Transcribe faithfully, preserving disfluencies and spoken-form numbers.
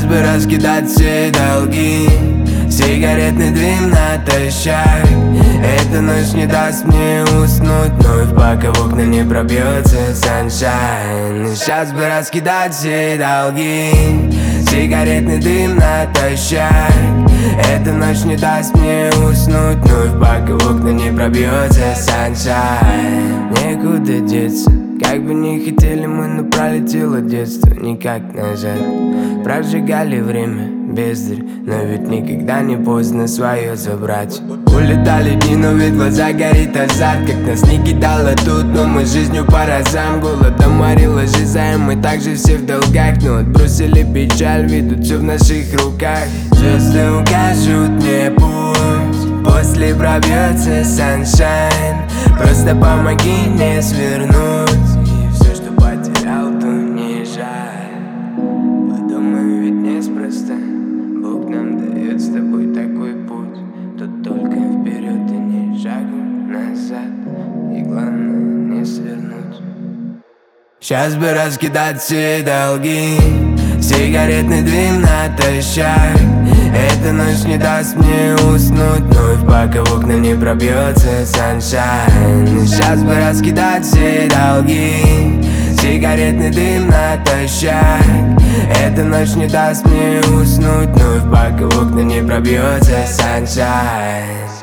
бы раскидать все долги, сигаретный дым натощак. Эта ночь не даст мне уснуть, вновь пока в окна не пробьется саншайн. Сейчас бы раскидать все долги, сигаретный дым натощак. Эта ночь не даст мне уснуть, вновь пока в окна не пробьется саншайн. Некуда деться, как бы не хотели мы, но пролетело детство никак назад. Прожигали время, бездарь, но ведь никогда не поздно свое забрать. Улетали дни, но ведь глаза горит азарт, как нас не кидало тут, но мы жизнью по разам. Голодом морила жизнь, мы также все в долгах, но отбросили печаль, ведут все в наших руках. Звезды укажут мне путь, после пробьется саншайн. Просто помоги мне свернуть, и все, что потерял, то не жаль. Подумай, ведь неспроста Бог нам дает с тобой такой путь. Тут только вперед и ни шагу назад, и главное не свернуть. Сейчас бы раскидать все долги, сигаретный дым натощак. Эта ночь не даст мне уснуть, вновь пока в окна не пробьется саншайн. Сейчас бы раскидать все долги, сигаретный дым натощак. Эта ночь не даст мне уснуть, вновь пока в окна не пробьется саншайн.